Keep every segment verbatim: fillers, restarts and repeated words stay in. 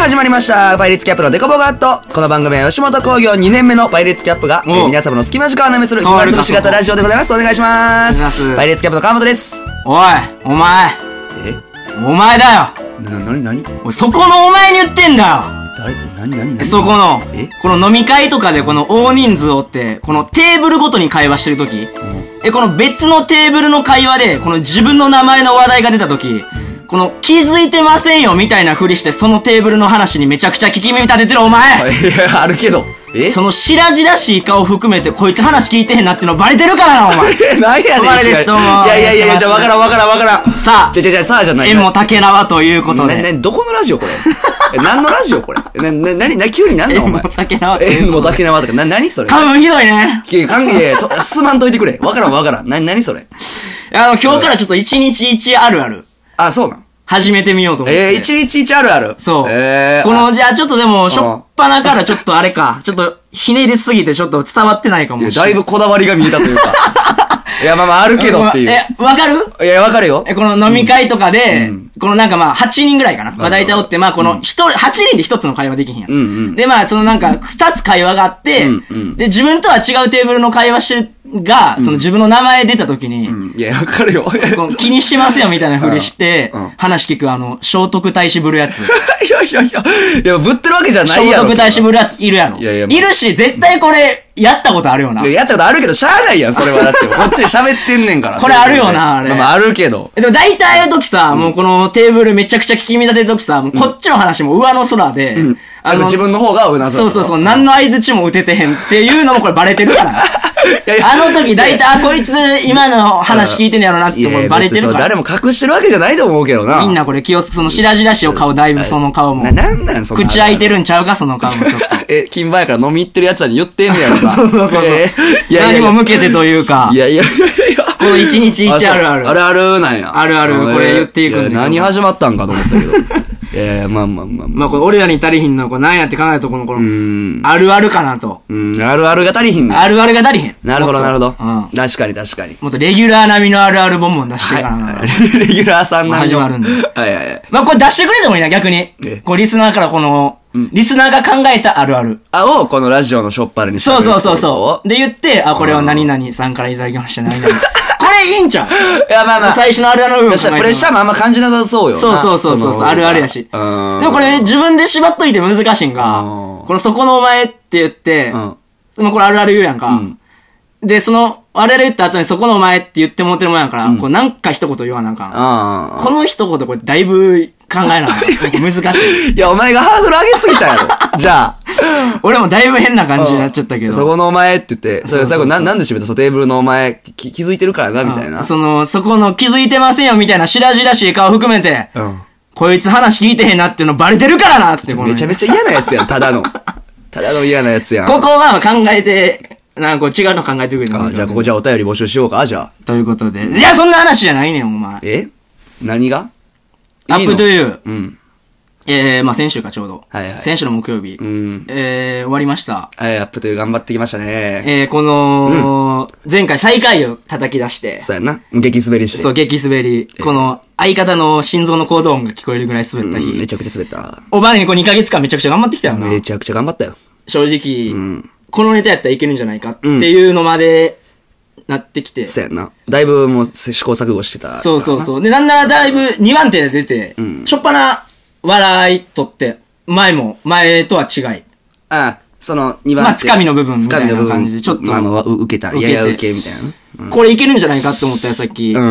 始まりました。パイレーツキャップのデコボガット。この番組は吉本興業にねんめのパイレーツキャップが、えー、皆様の隙間時間をなめする暇つぶし型ラジオでございます。お願いします。パイレーツキャップの川本です。 おい、お前。えお前だよ。 な、なになにそこのお前に言ってんだよ。 誰なになになにそこの、えこの飲み会とかでこの大人数をって、このテーブルごとに会話してるとき、うん、え、この別のテーブルの会話で、この自分の名前の話題が出たとき、この気づいてませんよみたいなふりしてそのテーブルの話にめちゃくちゃ聞き耳立ててるお前。 いや、あるけど。えその白々しい顔含めてこいつ話聞いてへんなってのバレてるからなお前。 何やねん。 お前ですどうも。 いやいやいや、じゃあわからんわからんわからん。 さあ。 じゃじゃじゃさあじゃない。 縁も竹縄ということで。 な、な、どこのラジオこれえ、何のラジオこれな、な、なに、な、急になんだお前。 縁も竹縄。 縁も竹縄とか、な、なにそれ多分ひどいね。 いや、関係、すまんといてくれ。わからんわからん。な、なにそれあの、今日からちょっと一日一あるある。 あ、そうなん始めてみようと思って。 えー、一日一あるある。 そう。 えー。 この、じゃあちょっとでも、しょっぱなからちょっとあれか、ちょっとひねりすぎてちょっと伝わってないかもしれない。 だいぶこだわりが見えたというか。いや、まあまあ、あるけどっていう。 え、わかるいや、わかるよ。 え、この飲み会とかで、うん、このなんかまあ、はちにんぐらいかな。まあ大体おって、まあこの、一人、はちにんで一つの会話できひんやん。うんうん、で、まあ、そのなんか、二つ会話があって、うんうん、で、自分とは違うテーブルの会話してる、が、その自分の名前出た時に、うん、 いや、わかるよ。 気にしてますよみたいなふりして、うんうん、話聞くあの、聖徳太子ぶるやつ。 いやいやいや、いや、ぶってるわけじゃないやろ。 聖徳太子ぶるやついるやろ。いやいや、いるし、絶対これ、やったことあるよな。 いや、やったことあるけど、しゃあないやん、それはだって。こっちで喋ってんねんから。 これあるよな、あれ。 まあ、あるけど。 でも大体ああいう時さ、うん、もうこのテーブルめちゃくちゃ聞き見立てる時さ、もうこっちの話も上の空で、うん、 あの、自分の方が上の空。 そうそうそう、何の合図も打ててへんっていうのもこれバレてるから。あの時大体、あ、こいつ今の話聞いてんやろなって思うバレてるから。 誰も隠してるわけじゃないと思うけどな。 みんなこれ気をつく、その白々しいお顔、だいぶその顔も。 な、なんなんその口開いてるんちゃうか、その顔もちょっと。 え、金馬やから飲み行ってる奴らに言ってんねやろか。 そうそうそう。えー、いやいや何も向けてというか。 いやいやいやいや。 この一日一あるある。 あるあるなんや。 あるある、これ言っていくんだけど。 何始まったんかと思ったけど。ええ、まあまあまあまあ。これ俺らに足りひんの、これ何やって考えたとこの、この、あるあるかなと。 うん、あるあるが足りひんね。 あるあるが足りひん。 なるほどなるほど。確かに確かに。 もっとレギュラー並みのあるあるボンボン出してからな。 レギュラーさん並み。 始まるんで。 はいはいはい。 まあこれ出してくれてもいいな、逆に。こうリスナーからこの、リスナーが考えたあるある。 あ、をこのラジオのショッパーにしてそうそうそうそう。で言って、あ、これは何々さんからいただきました、何々。これいいんちゃういや、まあまあ。 最初のあるあるの部分。 プレッシャーもあんま感じなさそうよ。 そうそうそうそう。あるあるやし。でもこれ自分で縛っといて難しいんが、このそこのお前って言って、もうこれあるある言うやんか。で、その、あれ言った後にそこのお前って言ってもってるもんやから、こうなんか一言言わなあかん。この一言これだいぶ考えな難しい。 いや、お前がハードル上げすぎたやろ。じゃあ。 俺もだいぶ変な感じになっちゃったけど。 そこのお前って言って、それ最後な、なんで閉めたそのテーブルのお前、気づいてるからな、みたいな。 その、そこの気づいてませんよ、みたいな白々しい顔含めて、こいつ話聞いてへんなっていうのバレてるからなって。 めちゃめちゃ嫌なやつやん、ただの。ただの嫌なやつやん。 ここは考えて、なんかこう違うの考えてくれる。 あ、じゃあここじゃあお便り募集しようか、じゃあ。 ということで。いや、そんな話じゃないねん、お前。 え何がアップトゥユー。 うん。 えー、まあ先週かちょうど。 はいはい。 先週の木曜日。うん。えー、終わりました。 はい、アップトゥユー頑張ってきましたね。 えー、この、前回最下位を叩き出して。 そうやな。激滑りして。 そう、激滑り。この、相方の心臓の行動音が聞こえるぐらい滑った日。 めちゃくちゃ滑った。 おばあにこうにかげつかんめちゃくちゃ頑張ってきたよな。 めちゃくちゃ頑張ったよ。 正直。うん。このネタやったらいけるんじゃないかっていうのまでなってきて。 そうやな。だいぶもう試行錯誤してた。 そうそうそう。で、なんならだいぶにばん手で出て、しょっぱな笑いとって、前も、前とは違い。 ああ、そのにばん手。 まあ、つかみの部分みたいな感じで、ちょっと。 あの、受けた。やや受けみたいな。 これいけるんじゃないかって思ったよ、さっき。うん。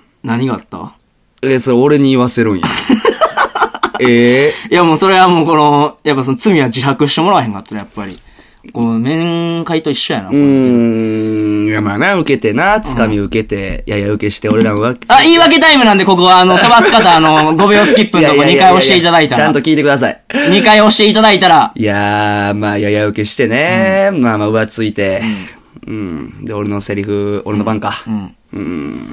何があった？ え、それ俺に言わせるんや。ええ。 いやもうそれはもうこの、やっぱその罪は自白してもらわへんかったら、やっぱり。こう、面会と一緒やな。うーん。いや、まあな、受けてな、つかみ受けて、やや受けして、俺らも。あ、 言い訳タイムなんで、ここは、あの、飛ばす方、あの、ごびょうスキップのとこにかい押していただいたら。 ちゃんと聞いてください。 にかい押していただいたら。 いやー、まあ、やや受けしてね、まあまあ、浮ついて、うん。で、俺のセリフ、俺の番か。うん。うん。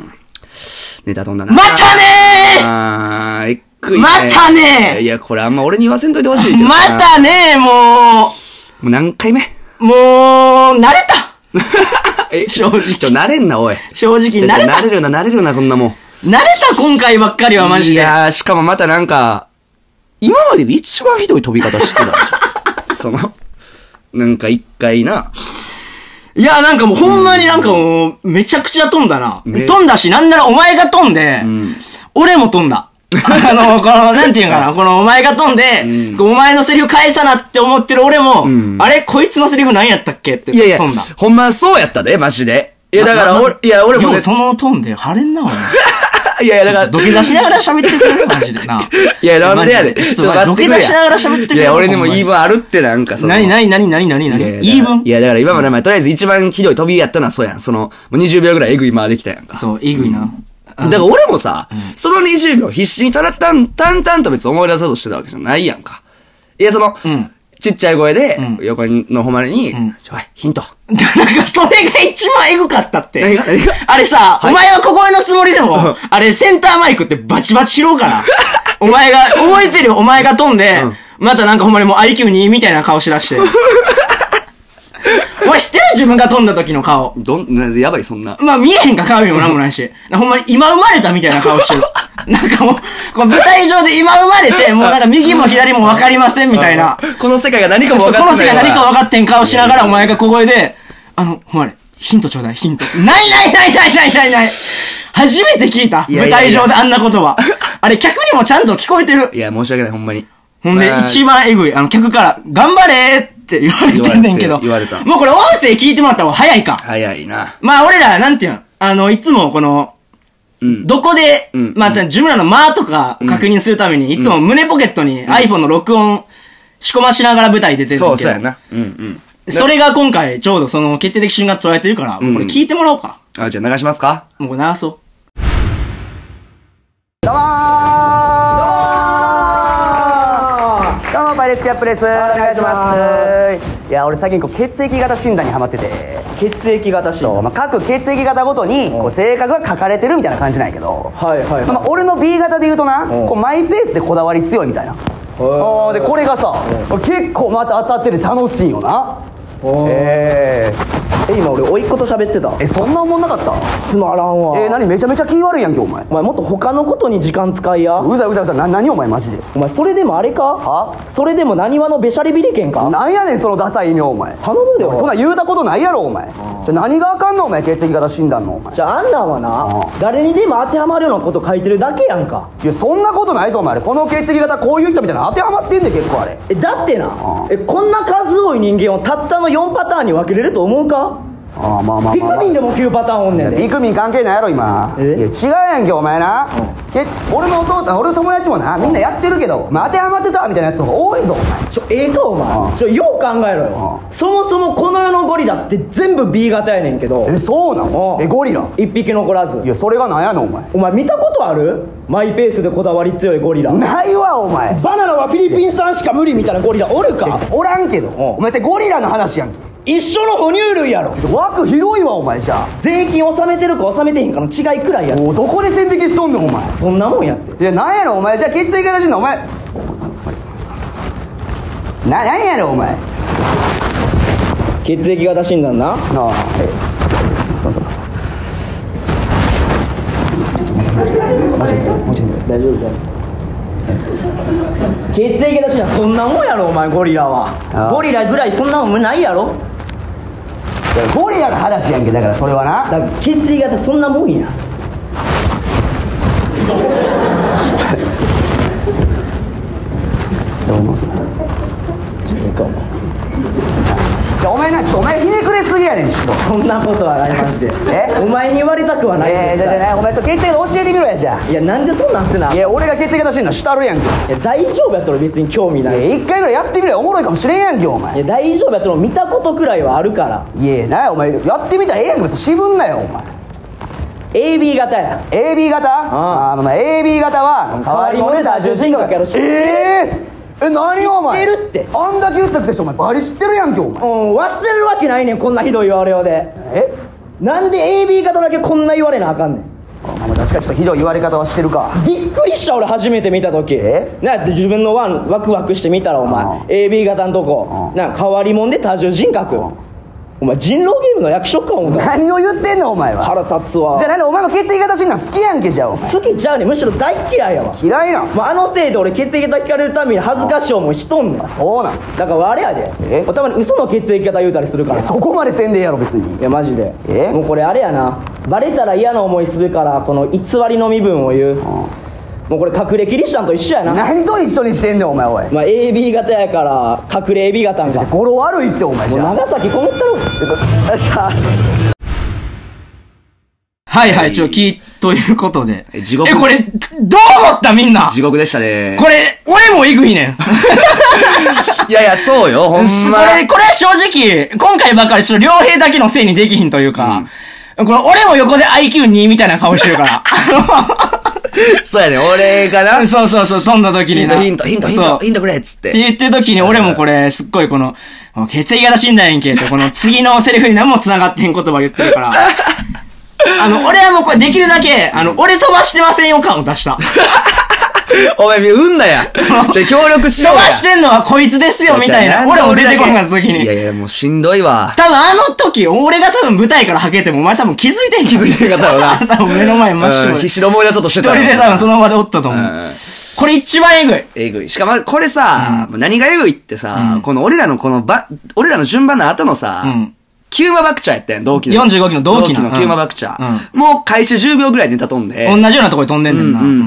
ネタ飛んだな。 またねーあー、えっくい。 またねーいや、これあんま俺に言わせんといてほしいけどな。 またねー、もう。 もう何回目もう、慣れたえ、正直。 ちょ、慣れんな、おい。 正直、慣れた。 慣れるな、慣れるな、こんなもん。 慣れた、今回ばっかりはマジで。 いやー、しかもまたなんか、 今までで一番ひどい飛び方してたでしょ。その、なんか一回な。 いや、なんかもうほんまになんかもう、めちゃくちゃ飛んだな。ね、飛んだし、なんならお前が飛んで、うん、俺も飛んだ。あの、この、なんていうかな、このお前が飛んで、うん、お前のセリフ返さなって思ってる俺も、うん、あれこいつのセリフ何やったっけって飛んだ。いやいや、 ほんまそうやったで、マジで。いや、だから、俺、いや、俺もね。 その飛んで、晴れんな、お前。 いやいや、だから。 土下座しながら喋ってくれるマジでな。 いや、なんでやで。ちょっと待ってくれ。土下座しながら喋ってくれる。いや、俺にも言い分あるって、なんかその。 なになになになになになに言い分いや、だから今まで前、とりあえず一番ひどい飛びやったのはそうやん。その、もうにじゅうびょうぐらいエグい間できたやんか。 そう、エグいな。 だから俺もさ、そのにじゅうびょう必死にたらたん、淡々と別に思い出そうとしてたわけじゃないやんか。いや、その、ちっちゃい声で、横のほまれに、ちょい、ヒント。 なんか、それが一番エグかったって。何が何があれさ、お前は小声のつもりでも、あれ、センターマイクってバチバチ拾うから。お前が、覚えてるよ、お前が飛んで、またなんかほんまにもう アイキューに みたいな顔しだして。お前知ってる自分が飛んだ時の顔。 どん、やばい、そんな。 まあ見えへんか鏡もなんもないし。ほんまに今生まれたみたいな顔してる。なんかもう、この舞台上で今生まれて、もうなんか右も左も分かりませんみたいな。 この世界が何かも分かってない。 この世界が何か分かってん顔しながらお前が小声で、あの、ほんまに、ヒントちょうだい、ヒント。ないないないないないないない。初めて聞いた。舞台上であんな言葉。あれ客にもちゃんと聞こえてる。 いや、申し訳ない、ほんまに。 ほんで、一番エグい、あの、客から、頑張れーって言われてんねんけど。 言われた。 もうこれ音声聞いてもらった方が早いか。 早いな。 まあ俺ら、なんていうの、あの、いつもこの、うん、どこで、うん、まあ、うん、自分らの間とか確認するために、いつも胸ポケットに iPhone の録音仕込ましながら舞台出てるんだけど。 そうそうやな。うんうん。 それが今回ちょうどその決定的瞬間捉えてるから、うん、これ聞いてもらおうか。 あ、じゃあ流しますか？ もうこれ流そう。 どうもーどうもパイレーツキャップです。お願いします。いや、俺最近こう血液型診断にハマってて。 血液型診断、 まあ、各血液型ごとにこう性格が書かれてるみたいな感じなんやけど、はいはい、はい、まあ、俺の ビー 型で言うとな、こうマイペースでこだわり強いみたいな。あでこれがさ、結構また当たってて楽しいよな。えー、え今俺甥っ子と喋ってた。えそんな思んなかった？ つまらんわ。 えー、何めちゃめちゃ気悪いやんけお前。 お前もっと他のことに時間使いや。 うざいうざうざ。な何お前マジで。 お前それでもあれか？はそれでも何話のべしゃりビリケンか？ なんやねんそのダサい意味お前。 頼むでよ。 そんな言うたことないやろお前。じゃ何があかんのお前血液型診断のお前。 じゃああんなんはな誰にでも当てはまるようなこと書いてるだけやんか。 いやそんなことないぞお前。この血液型こういう人みたいな当てはまってんねん結構あれ。 えだってなえこんな数多い人間をたったのよんパターンに分けれると思うか？ ああまあまあまあ、まあ、 ピクミンでもきゅうパターンおんねんで。 ピクミン関係ないやろ今。えいや違うやんけお前な、うん、け俺の弟俺の友達もなみんなやってるけど、まあ、当てはまってたみたいなやつの方が多いぞお前。 ちょええかお前。ちょよう考えろよ。そもそもこの世のゴリラって全部 ビー 型やねんけど。 えそうなの？えゴリラ一匹残らず。 いやそれがなんやのお前。 お前見たことある？マイペースでこだわり強いゴリラ。 ないわお前。 バナナはフィリピン産しか無理みたいなゴリラおるか？ おらんけどお前それゴリラの話やんけ。 一緒の哺乳類やろ。 枠広いわお前。じゃあ税金納めてるか納めてへんかの違いくらいや。 おどこで線引きしとんねんお前。 そんなもんやって。 いやなんやろお前。じゃあ血液型診断お前な、なんやろお前。 血液型診断な。ああそうそうそう。もうちょいもうちょい大丈夫じゃん。血液型診断そんなもんやろお前。ゴリラはゴリラぐらいそんなもんないやろ。 ゴリラの話やんけ。だからそれはなだから血液型そんなもんや。 どうもそれじゃあええかお前。 じゃあお前なちょっとお前ひねくれすぎやねん。ちょっとそんなことはないマジで。えお前に言われたくはない。 えー、だってねお前ちょっと血液型教えてみろや。じゃあいやなんでそんなんすな。 いや俺が血液型診断したるやんけ。 いや大丈夫やったら別に興味ない。 いや一回ぐらいやってみろよ。おもろいかもしれんやんけお前。 いや大丈夫やったら見たことくらいはあるから。 いやなやお前やってみたらええやんけ。渋んなよお前。 エービー 型や。 エービー 型。ああまあ エービー 型は変わり者で多重人格やろ。 ええーえ、何お前。 知ってるって。 あんだけ言ったくせしてお前バリ知ってるやんけお前。 うん忘れるわけないねんこんなひどい言われようで。 えなんで エービー 型だけこんな言われなあかんねん。 あまあ確かにちょっとひどい言われ方はしてるか。 びっくりした俺初めて見た時。えなんやって自分のワンワクワクして見たらお前 エービー 型のとこなんか変わり者で多重人格。 お前人狼ゲームの役職か思った。 何を言ってんのお前は。 腹立つわ。 じゃあ何お前も血液型診断好きやんけ。じゃあお前好きちゃうねん、むしろ大嫌いやわ。 嫌いなん。 もうあのせいで俺血液型聞かれるために恥ずかしい思いしとんねん。 そうなんだからあれやで、えたまに嘘の血液型言うたりするから。 そこまでせんでええやろ別に。 いやマジでえもうこれあれやな、バレたら嫌な思いするからこの偽りの身分を言う、うん、もうこれ隠れキリシタンと一緒やな。 何と一緒にしてんねんお前。おいまあ エービー 型やから隠れ エービー 型んか。 語呂悪いってお前。じゃあ長崎こもったろ。 じゃあはいはい、ちょ、聞い、ということで。 え、地獄。 え、これ、どう思ったみんな。 地獄でしたね。 これ、俺もえぐいねん。 いやいや、そうよ、ほんま。 これ、これは正直、今回ばかりちょっと両兵だけのせいにできひんというか、うん、これ、俺も横で アイキューに みたいな顔してるから。 そうやね、俺がな。 そうそうそう、飛んだ時にな。 ヒント、ヒント、ヒント、ヒント、ヒントくれっつって。 って言ってる時に俺もこれ、すっごいこの、血液型診断やんけって、この次のセリフに何も繋がってへん言葉言ってるから。あの、俺はもうこれできるだけ、あの、俺飛ばしてませんよ感を出した。 お前、うんなや。じゃあ協力しようや。 飛ばしてんのはこいつですよ、みたいな。俺も出てこなかった時に。 いやいや、もうしんどいわ。 多分あの時、俺が多分舞台からはけても、お前多分気づいてん気づいてんかったろうな。 多分目の前真っ白。 必死で思い出そうとしてた。 一人で多分その場でおったと思う。これ一番えぐい。 えぐい。しかも、これさ、何がえぐいってさ、この俺らのこのば、俺らの順番の後のさ、キューマバクチャーやったやん、同期の。 よんじゅうごきの同期の。 同期のキューマバクチャー。もう開始じゅうびょうぐらいでネタ飛んで。 同じようなとこに飛んでんねんな。 うんうん。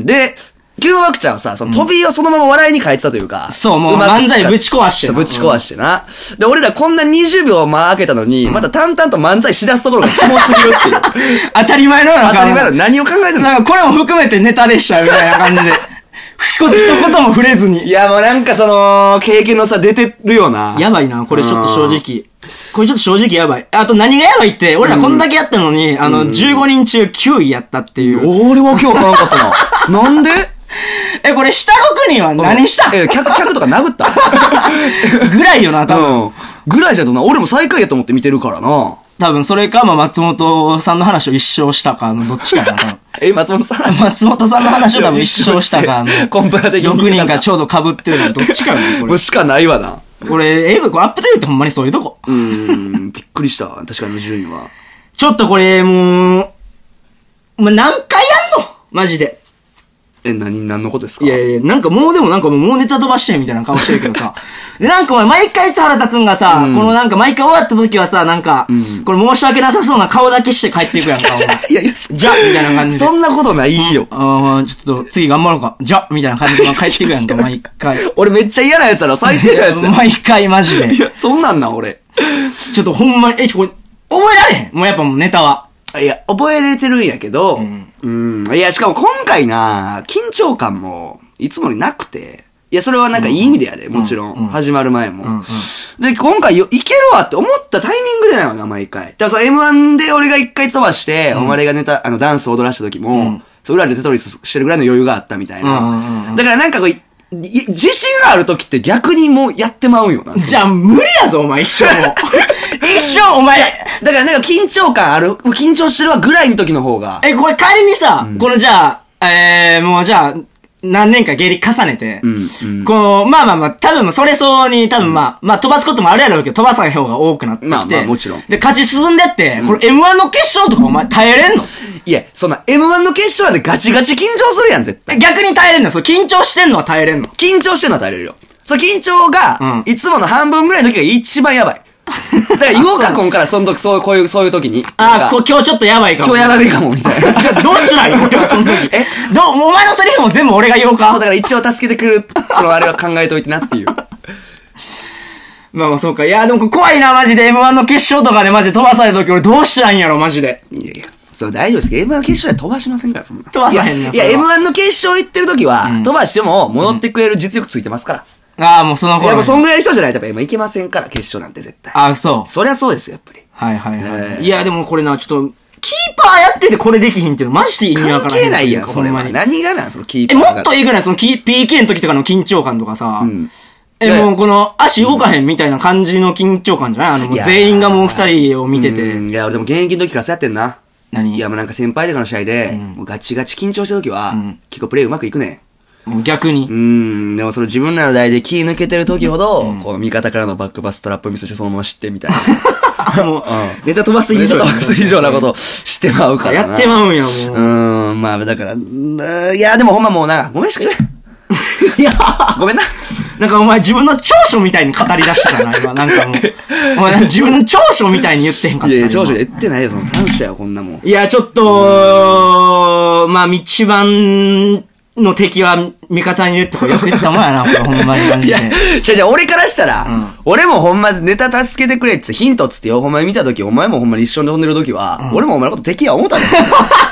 で、キューマバクチャーはさ、その飛びをそのまま笑いに変えてたというか。 そう、もう漫才ぶち壊してな。ぶち壊してな。で、俺らこんなにじゅうびょう間開けたのに、また淡々と漫才しだすところがキモすぎるっていう。 当たり前のような。 当たり前の何を考えてんの。 なんかこれも含めてネタでしたみたいな感じで。一言も触れずに。 いや、もうなんかその、経験の差出てるよな。 やばいな、これちょっと正直。これちょっと正直やばい。あと何がやばいって、俺らこんだけやったのに、うん、あの、じゅうごにん中きゅういやったっていう。 うん、俺は今日わからんかったな。なんでえ、これ下ろくにんは何したん？ え、客、客とか殴ったぐらいよな、多分。 うん。ぐらいじゃとな、俺も最下位やと思って見てるからな。 多分それか、まあ、松本さんの話を一生したか、のどっちかな。 え、松本さん松本さんの話を多分一生したか、の。 コンプラ的に。 ろくにんがちょうど被ってるのどっちかよね、これ。 もうしかないわな。 これ、え、これアップデートってほんまにそういうとこ。 うーん、びっくりした。確かに順位は。 ちょっとこれ、もう、もう何回やんのマジで。 え、何、何のことですか？ いやいや、なんかもうでもなんかもう、もうネタ飛ばしてみたいな顔してるけどさ。で、なんかお前毎回さ、腹立つんがさ、うん、このなんか毎回終わった時はさ、なんか、うん、これ申し訳なさそうな顔だけして帰っていくやんか、お前。 いやいや、 じゃみたいな感じで。 そんなことないよ。 ああ、ちょっと次頑張ろうか。じゃみたいな感じで帰っていくやんか、毎回。 俺めっちゃ嫌なやつやろ、最低なやつや。 毎回マジで。 いや、そんなんな、俺。 ちょっとほんまに、え、これ、覚えられへんもうやっぱもうネタは。 いや、覚えれてるんやけど、うん。うん。いや、しかも今回な、緊張感も、いつもになくて、いや、それはなんかいい意味でやで、もちろん。うん、始まる前も。うんうん、で、今回よ、いけるわって思ったタイミングでなのな、毎回。だからさ、エムワン で俺が一回飛ばして、うん、お前がネタ、あの、ダンス踊らした時も、うん、そう、裏でテトリスしてるぐらいの余裕があったみたいな。うんうんうん、だからなんかこう、自信がある時って逆にもうやってまうんよな。 じゃあ無理やぞ、お前、一生も。一生、お前。 だからなんか緊張感ある、緊張してるわぐらいの時の方が。 え、これ仮にさ、うん、このじゃあ、えー、もうじゃあ、何年か芸歴重ねて、うんうん、この、まあまあまあ、多分それそうに、多分まあ、うん、まあ飛ばすこともあるやろうけど、飛ばさない方が多くなってきて。まあまあもちろん。で、勝ち進んでって、うん、これ エムワン の決勝とかお前耐えれんの？ いや、そんな エムワン の決勝でガチガチ緊張するやん、絶対。 逆に耐えれんの？そう、緊張してんのは耐えれんの？ 緊張してんのは耐えれるよ。そう、緊張が、うん、いつもの半分ぐらいの時が一番やばい。だから言おうか、今から、その時、そう、こういう、そういう時に。 ああ、こ今日ちょっとやばいかも。今日やばいかも、みたいな。 じゃあ、どうしたらいいの今日その時。えどう、お前のセリフも全部俺が言おうか。 そう、だから一応助けてくれる、そのあれは考えといてなっていう。 まあまあそうか。いや、でも怖いな、マジで。エムワン の決勝とかでマジで飛ばされた時俺どうしたらいいんやろ、マジで。 いやいや。そう、大丈夫ですけど、エムワン の決勝で飛ばしませんから、そんな。 飛ばさへんな。 いや、エムワン の決勝行ってる時は、うん、飛ばしても戻ってくれる実力ついてますから。 ああ、もうその頃。 いや、もうそんぐらいの人じゃないとやっぱ今いけませんから、決勝なんて絶対。 ああ、そう。 そりゃそうですよ、やっぱり。 はいはいはい。えー、いや、でもこれな、ちょっと、キーパーやっててこれできひんっていうのマジで意味わからない。 関係ないやん、それは。何がなん、そのキーパー。え、もっといいぐらい、そのキー、ピーケー の時とかの緊張感とかさ。うん、え、もうこの足動かへんみたいな感じの緊張感じゃないあの、もう全員がもう二人を見てて。 いや、俺でも現役の時からそうやってんな。 何？ いや、もうなんか先輩とかの試合で、うん、もうガチガチ緊張した時は、うん、結構プレイうまくいくね。 逆に。 うーん、でもその自分らの代で気抜けてる時ほど、うん、こう味方からのバックパストラップミスしてそのまま知ってみたいな。 もう、ネタ飛ばす以上。 ネタ飛ばす以上なことしてまうからな。 やってまうんよ、もう。 うーん、まあだから、いや、でもほんまもうな、ごめんしか言え。いや、ごめんな。 なんかお前自分の長所みたいに語り出してたな、今。なんかもう。お前自分の長所みたいに言ってへんかった。 いやいや、長所言ってないよ、その短所や、こんなもん。 いや、ちょっと、まあ、一番の敵は味方にいるってこれよく言ったもんやな、これほんまに感じで。 いや、じゃじゃ俺からしたら、うん、俺もほんまネタ助けてくれってヒントっつってよ、ほんまに見たとき、お前もほんまに一緒に飛んでるときは、うん、俺もお前のこと敵や思ったんだよ。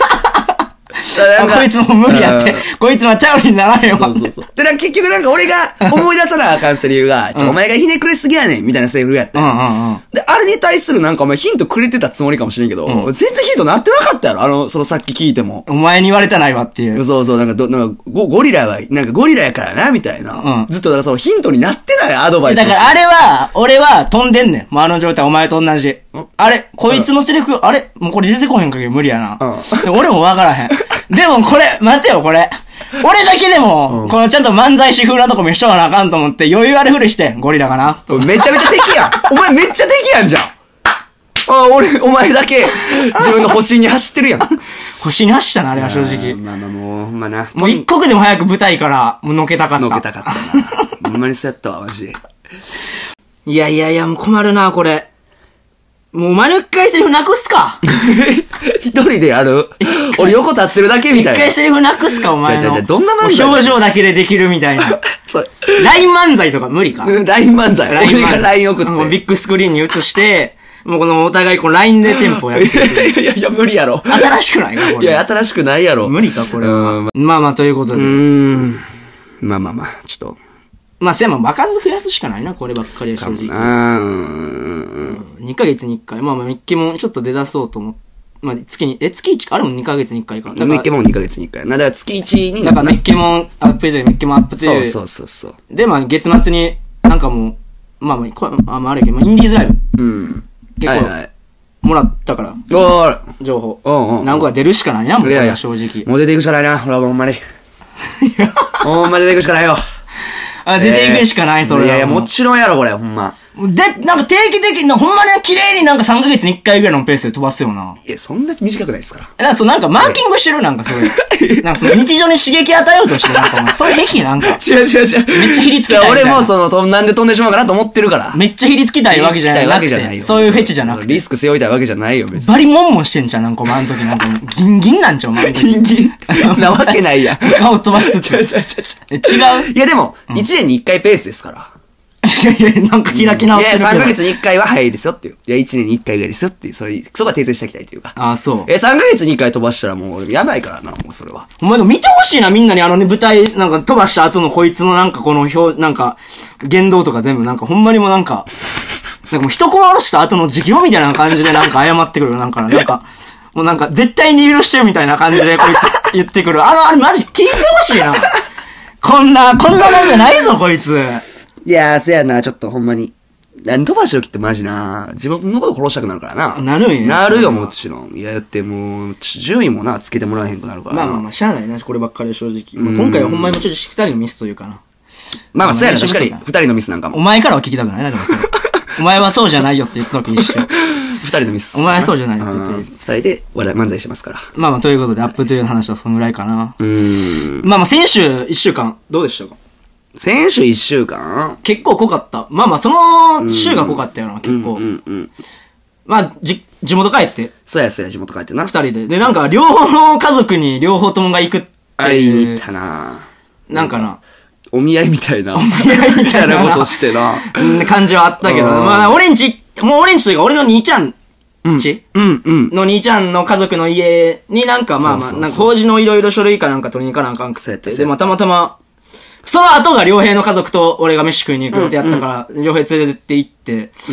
こいつも無理やって。こいつは頼りにならへんわ。 そうそうそう。で、なんか結局なんか俺が思い出さなあかんセリフが、ちょ、お前がひねくれすぎやねん、みたいなセリフやった。で、あれに対するなんかお前ヒントくれてたつもりかもしれんけど、全然ヒントなってなかったやろ、あの、そのさっき聞いても。 お前に言われてないわっていう。 そうそう、なんかど、なんかゴ、ゴリラは、なんかゴリラやからな、みたいな。ずっとだからそのヒントになってないアドバイス。 だからあれは、俺は飛んでんねん。もうあの状態お前と同じ。あれ、こいつのセリフ、あれもうこれ出てこへんかけ無理やな。俺もわからへん。でもこれ、待てよ、これ。俺だけでも、うん、このちゃんと漫才師風なとこ見しとかなあかんと思って余裕あるふりして、ゴリラかな。 めちゃめちゃ敵やん。お前めっちゃ敵やんじゃん。あ、俺、お前だけ自分の星に走ってるやん。 星に走ったな、あれは正直。 まあまあもう、まあな。 もう一刻でも早く舞台から、もうのけたかった。 のけたかったな。ほんまにそうやったわ、マジで。 いやいやいや、もう困るな、これ。もうお前の一回セリフなくすか。 一人でやる俺横立ってるだけみたいな。 一回セリフなくすか、お前の。 じゃじゃじゃどんな漫才表情だけでできるみたいな。それ。ライン 漫才とか無理か。 ライン 漫才。 ラインが ライン 送って。 もうビッグスクリーンに映して、もうこのお互いこの ライン でテンポやってる。 いやいやいや、無理やろ。 新しくないか、これ。 いや、新しくないやろ。 無理か、これは。まあまあ、ということで。うーん。まあまあまあ、ちょっと。 まあ、せやまあ、場数増やすしかないな、こればっかりは正直。あー。にかげつにいっかい。まあまあ、ミッキーもちょっと出だそうと思って。まあ、月に、え、月いちか、あれもにかげつにいっかいか。 ミッキーもにかげつにいっかい。な、だから月いちになる。だからミッキーもアップで、ミッキーもアップで。 そうそうそうそう。 で、まあ、月末に、なんかもう、まあまあ、これ、あ、まあ、あれやけど、インディーズライブ。うん。結構、はいはい、もらったから。おー情報。おうおう何個か出るしかないな、もう、いやいや正直。 もう出ていくしかないな、ほら、ほんまに。ほんま出ていくしかないよ。 あ、出ていくしかない、それ。 いやいや、もちろんやろ、これ、ほんま。 で、なんか定期的に、ほんまに綺麗になんかさんかげつにいっかいぐらいのペースで飛ばすよな。 いや、そんな短くないですから。 え、なんかそう、なんかマーキングしてるなんかそういう。なんかその日常に刺激与えようとして、なんかお前、そういう癖なんか。 違う違う違う。 めっちゃひりつきたい。 俺もその、となんで飛んでしまうかなと思ってるから。 めっちゃひりつきたいわけじゃない。わけじゃないよ。そういうフェチじゃなくて。 リスク背負いたいわけじゃないよ、別に。 バリモンモンしてんじゃん、なんかお前あの時なんか、ギンギンなんちゃう、お前。 ギンギンなわけないやん。 顔飛ばしつつ。違う違う違う。違ういやでも、いちねんにいっかいペースですから。 いやいや、なんか開き直ってる。いや、 さんかげつにいっかいは早いですよっていう。いや、いちねんにいっかいぐらいですよっていう。それ、そこは訂正しておきたいというか。 ああ、そう。 え、さんかげつにいっかい飛ばしたらもう俺やばいからな、もうそれは。 お前でも見てほしいな、みんなにあのね、舞台、なんか飛ばした後のこいつのなんかこの表、なんか、言動とか全部なんかほんまにもうなんか、なんかもう人殺した後の時期みたいな感じでなんか謝ってくる。なんか、なんか、もうなんか絶対に許してるみたいな感じでこいつ言ってくる。あの、あれマジ聞いてほしいな。こんな、こんなもんじゃないぞ、こいつ。 いやー、せやな、ちょっとほんまに。何飛ばしときってマジな、自分のこと殺したくなるからな。 なるんや。 なるよ、もちろん。いや、だってもう、順位もな、つけてもらえへんくなるからな。 まあまあまあ、しゃあないな、こればっかりは正直。まあ、今回はほんまにもうちょっと二人のミスというかな。 まあまあ、そうやな、確かに。二人のミスなんかも。 お前からは聞きたくないな、でも。お前はそうじゃないよって言った時一緒。 二人のミス。 お前はそうじゃないよって言って。 二人で笑い漫才してますから。 まあまあ、ということで、アップという話はそのぐらいかな。 うーん。 まあまあ、先週一週間、どうでしたか？ 先週一週間結構濃かった。まあまあ、その週が濃かったよな、結構。うんうんうん。まあ、じ、地元帰って。 そうやそうや、地元帰ってな。 二人で。で、なんか、両方の家族に両方ともが行くって。 会いに行ったな。 なんかな。 お見合いみたいな。 お見合いみたいなことしてな。 感じはあったけど、まあ、俺んち、もう俺んちというか、俺の兄ちゃんち、 うん、うん、うん。 の兄ちゃんの家族の家になんか、まあまあ、なんか、法事のいろいろ書類かなんか取りに行かなあかんくて。で、まあ、たまたま、その後が良平の家族と俺が飯食いに行くってやったから、良平連れてって行って、うん。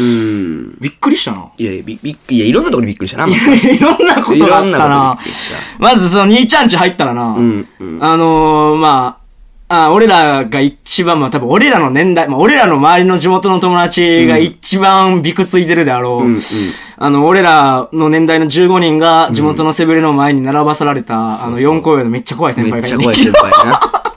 びっくりしたな。 いやいや、び、び、いや、いろんなところにびっくりしたな。 いろんなことがあったな。まずその兄ちゃんち入ったらな、うん、うん。あのー、まあ、あ、俺らが一番、まあ多分俺らの年代、まあ俺らの周りの地元の友達が一番びくついてるであろう。うんうん、あの、俺らの年代のじゅうごにんが地元の背振りの前に並ばさられた、うん、あのよんこ上のめっちゃ怖い先輩がいる。 めっちゃ怖い先輩な。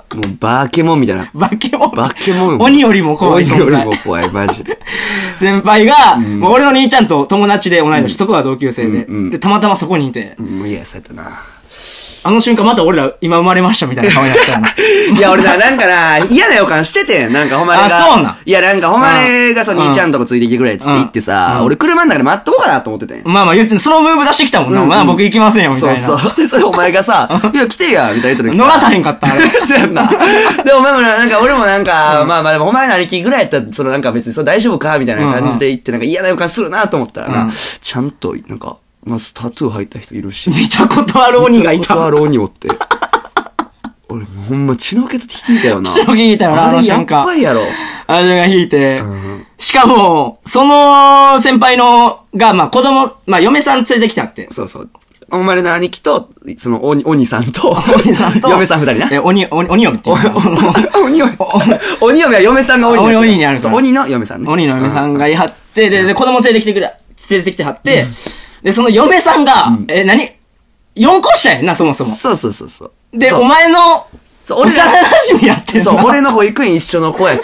もうバケモンみたいな。 バケモンバケモン。 鬼よりも怖い。 鬼よりも怖い、マジで。 先輩が、うん、もう俺の兄ちゃんと友達で同い年、うん、そこは同級生で、うんうん、で、たまたまそこにいて。 うん、いや、そうやったな。 あの瞬間また俺ら今生まれましたみたいな顔になったよな。 いや、俺な、なんかな、嫌な予感しててん。なんか、ほまれが。 あ、そうなん。 いや、なんか、ほまれがさ、兄ちゃんとこついてきてくれっつって言ってさ、俺車の中で待っとこうかなと思ってて。 まあまあ言って、そのムーブ出してきたもんな。まあ僕行きませんよ、みたいな。 そうそう。で、それお前がさ、いや、来てや、みたいな言うときさ。逃さへんかった、あれ。 そうやんな。でも、まあまあ、なんか、俺もなんか、まあまあ、でも、ほまれの兄貴ぐらいやったら、そのなんか別に、それ大丈夫かみたいな感じで言って、なんか嫌な予感するなと思ったらな、ちゃんと、なんか、まずタトゥー入った人いるし。 見たことある鬼がいた。 見たことある鬼おって。俺もうほんま血の気引いたよな。 血の気引いたよな、 あれやっばいやろ。 あれが引いて。うん、しかも、その先輩の、が、まあ子供、まあ嫁さん連れてきたって。 そうそう。お前の兄貴と、その鬼、鬼さんと、 鬼さんと、 嫁さん二人な。 え、鬼、鬼、鬼嫁って言うの。鬼嫁。鬼嫁は嫁さんが鬼嫁。鬼にあるから。 鬼の嫁さんね。 鬼の嫁さんがいはって、で、で、子供連れてきてくれ、連れてきてはって、で、その嫁さんが、え、何 ?よん 個下やんな、そもそも。 そうそうそうそう。 で、お前の、そう、俺幼馴染やってんの。 そう、俺の保育園一緒の子やって。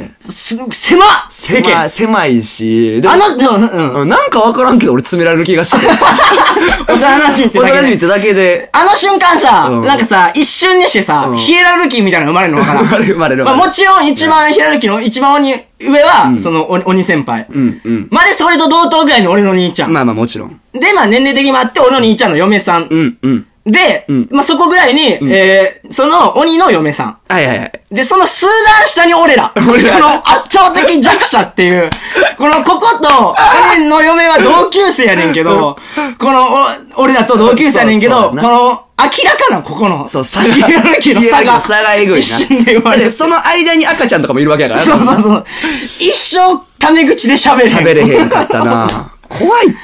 す、狭っ狭い、狭いし。 あの、でも、 うん。なんかわからんけど俺詰められる気がして。 幼馴染ってだけで。 幼馴染ってだけで。 あの瞬間さ、なんかさ、一瞬にしてさ、ヒエラルキーみたいなの生まれるのわからん。 生まれる生まれる。 まあもちろん一番ヒエラルキーの一番鬼、上は、その鬼先輩。 うんうん。 までそれと同等ぐらいの俺の兄ちゃん。 まあまあもちろん。 で、まあ年齢的にもあって、俺の兄ちゃんの嫁さん。 うんうん。 で、うん、まあ、そこぐらいに、うん、えー、その鬼の嫁さん。 はいはいはい。 で、その数段下に俺ら。俺ら。この圧倒的弱者っていう、このここと、俺の嫁は同級生やねんけど、この、俺らと同級生やねんけど、この、明らかなここの、 そう、差が、 の差が、 差がえぐいな。一瞬で生まれる。その間に赤ちゃんとかもいるわけやからね。 そうそうそう。一生、タメ口で喋れへん。 喋れへんかったな怖いって。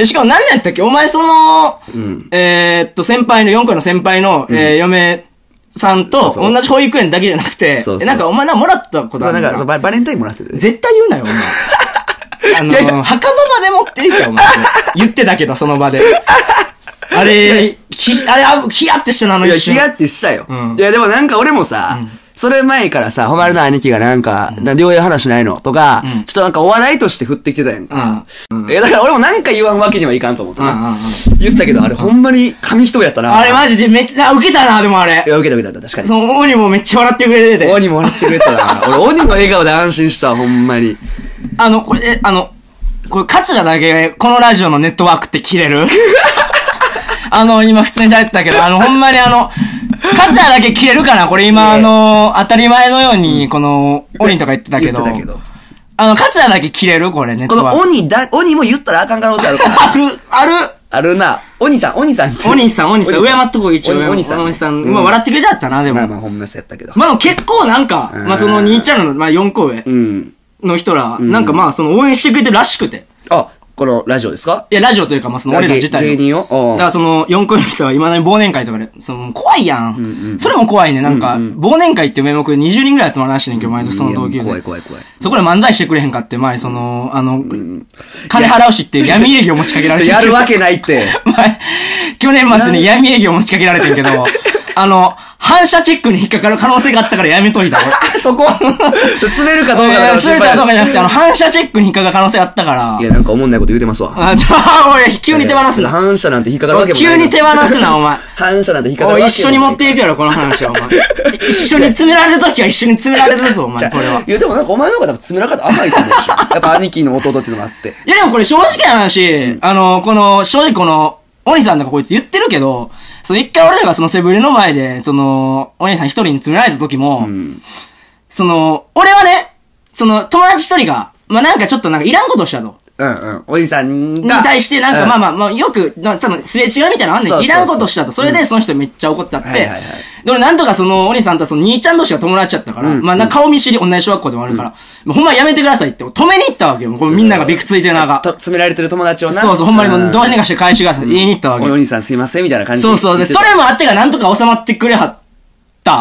しかも何やったっけお前その、うん、えー、っと、先輩の、よんこの先輩の、うん、えー、嫁さんと、同じ保育園だけじゃなくて、そうそうなんかお前な、もらったことあるんだ。 そう、なんかバレンタインもらってて。 絶対言うなよ、お前。あの、いやいや墓場まで持っていいか、お前。言ってたけど、その場で。あれ、ひ、あれ、ヒヤってしたな、あの一瞬。 いや、ヒヤってしたよ。うん、いや、でもなんか俺もさ、うんそれ前からさ、ほまるの兄貴がなんか、両親話ないのとか、うん、ちょっとなんかお笑いとして振ってきてたやんか。うんうん、え、だから俺もなんか言わんわけにはいかんと思ったな。うんうんうん、言ったけど、あれほんまに紙一重やったな。 あれマジでめっちゃ、受けたな、でもあれ。 いや、受けた受けた、確かに。 その鬼もめっちゃ笑ってくれてて。 鬼も笑ってくれたな。俺鬼の笑顔で安心したわ、ほんまに。 あの、これ、え、あの、これ、カツラだけ、このラジオのネットワークって切れるあの、今普通に喋ってたけど、あの、ほんまにあの、カツラだけ切れるかなこれ今、あの、当たり前のように、この、鬼とか言ってたけど。言ってたけど。あの、カツラだけ切れるこれね。 この鬼だ、鬼も言ったらあかん可能性あるから。 ある、ある。 あるな。鬼さん、鬼さんって。 鬼さん、鬼さん。上山っとこ一応。鬼さん。鬼さん。まあ笑ってくれたったな、でも。 まあまあ、ほんまそうやったけど。 まあ結構なんか、まあその兄ちゃんの、まあよんこ上の人ら、なんかまあその応援してくれてるらしくて。 あ、このラジオですか？ いや、ラジオというか、まあ、その俺ら自体芸人をだからその、よんこの人は未だに忘年会とかで、その、怖いやん。うんうん、それも怖いね。なんか、うんうん、忘年会っていう名目でにじゅうにんぐらい集まらなしねんけど、毎年その同級生。 怖い怖い怖い。 そこで漫才してくれへんかって、前、その、あの、うん、金払うしっていう闇営業持ちかけられてる。やるわけないって。 前、去年末に闇営業持ちかけられてんけど、あの、反射チェックに引っかかる可能性があったからやめといた。 そこ滑るかどうかだから滑るかどうかじゃなくて、あの、反射チェックに引っかかる可能性があったから。 いや、なんか思んないこと言うてますわ。 あ、じゃあ、おい、急に手放すな。 反射なんて引っかかるわけもない。 急に手放すな、お前。 反射なんて引っかかるわけもない。 おい、一緒に持っていくやろ、この話は、お前。一緒に詰められるときは一緒に詰められるぞ、お前、これは。 いや、でもなんかお前の方が多分詰められ方甘いと思うし。やっぱ兄貴の弟っていうのがあって。 いや、でもこれ正直な話、あの、この、正直この、お兄さんなんかこいつ言ってるけど、その一回俺らがそのセブリの前で、その、お姉さん一人に詰められた時も、うん、その、俺はね、その、友達一人が、まあ、なんかちょっとなんかいらんことしたと。 うんうん。おじさんが。に対してなんか、うん、まあまあ、まあ、よく、多分すれ違いみたいなのあんねん。いらんことしたと。それでその人めっちゃ怒ってあって、うん、はいはいはい。で、俺なんとかその、お兄さんとその兄ちゃん同士が友達だったから、うん、まあ、顔見知り同じ小学校でもあるから、うん、ほんまやめてくださいって止めに行ったわけよ。これみんながびくついてる中。 と、詰められてる友達をな。 そうそう、ほんまにもうどうにかして返してください。言いに行ったわけ。 お兄さんすいませんみたいな感じで。 そうそう。で、それもあってがなんとか収まってくれはった。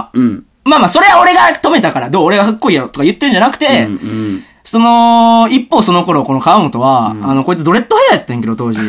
うん。まあまあ、それは俺が止めたから、どう俺がかっこいいやろとか言ってるんじゃなくて、うんうんその、一方その頃、この川本は、うん、あの、こいつドレッドヘアやったんやけど、当時。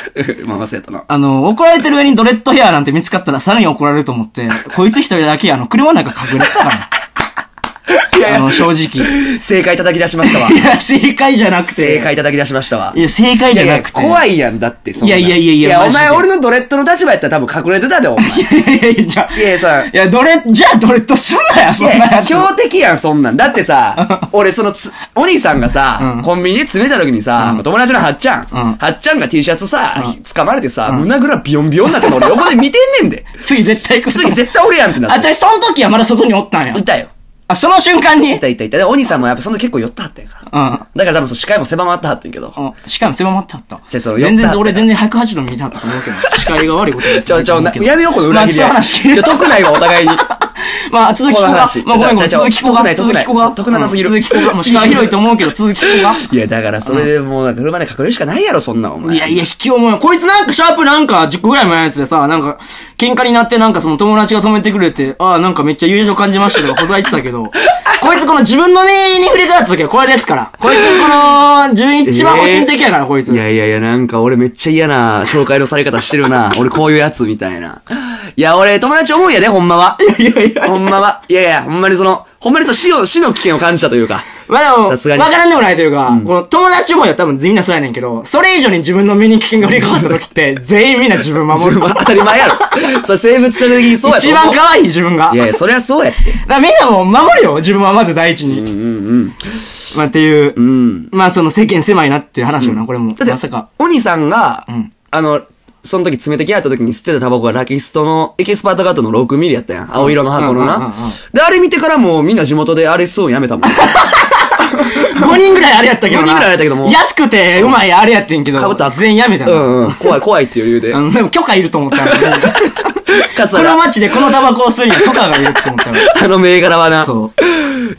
まあまあそうやったな。 あの、怒られてる上にドレッドヘアなんて見つかったらさらに怒られると思って、こいつ一人だけあの、車の中隠れてたから。いやいやあの、正直。 正解叩き出しましたわ。 いや、正解じゃなくて。 正解叩き出しましたわ。 いや、正解じゃなくて。 いやいや怖いやん、だって、そんな。 いやいやいやいや。 いや、お前俺のドレッドの立場やったら多分隠れてたで、お前。いやいやいや、じゃいやさ。 いや、ドレ、じゃあドレッドすんなよ、そんなやつ。 標的やん、そんなん。だってさ、俺そのつ、お兄さんがさ、コンビニで詰めた時にさ、友達のはっちゃん。はっちゃんが T シャツさ、掴まれてさ、胸ぐらビヨンビヨンになって俺横で見てんねんで。 次絶対来る。 次絶対俺やんってなって。 あ、じゃあその時はまだ外におったんや。 いたよ。 あ、その瞬間にいたいたいた。で、お兄さんもやっぱその時結構寄ったはったやから。うん。だから多分その視界も狭まったはったんやけど。 うん。視界も狭まったはった。 じゃあその全然、俺全然ひゃくはちじゅうど見たはったと思うけど。視界が悪いこと言ってちょちょ、やめようこの裏切り。 まあ、そう話聞いて。 ちょ、得ないわ、お互いに。 まあ、続きこが。まあ、ごめんごめん、続きこが。 続きこが。得なさすぎる。 続きこが。もう視界広いと思うけど、続きこが。 いや、だからそれでもうなんか車で隠れるしかないやろ、そんなお前。 いやいや、引き思い。こいつなんかシャープなんかじゅっこぐらい前のやつでさ、なんか、喧嘩になってなんかその友達が止めてくれて、ああ、なんかめっちゃ友情感じましたけど、ほざいてたけど、こいつこの自分の目に振り返った時はこれですから。こいつこの、自分一番保身的やから、こいつ。 いやいやいや、なんか俺めっちゃ嫌な紹介のされ方してるな。俺こういうやつみたいな。いや、俺友達思うんやで、ほんまは。 いやいやいや。 ほんまは。いやいや、ほんまにその、ほんまにその死の、死の危険を感じたというか。 まあでも、さすがに。わからんでもないというか、うん、この友達思いは多分みんなそうやねんけど、それ以上に自分の身に危険が降りかかった時って、全員みんな自分守る。 当たり前やろ。それ生物科学的にそうやと一番可愛い自分が。 いやいや、そりゃそうやって。 だからみんなも守るよ、自分はまず第一に。 うんうんうん。 まあっていう、うん、まあその世間狭いなっていう話よな、うん、これも。まさか。 お兄さんが、うん、あの、その時詰めてき合った時に吸ってたタバコがラキストのエキスパートカットのろくミリやったやん。青色の箱のな。で、あれ見てからもうみんな地元であれそうやめたもん。 ごにんぐらいあれやったけどな。 ごにんぐらいあれやったけども。 安くてうまいあれやってんけど。 かぶった。 全員やめたの。 うんうん。怖い怖いっていう理由で。 あの、でも許可いると思ったら。この街でこのタバコを吸うには許可がいるって思ったら。 あの銘柄はな。そう。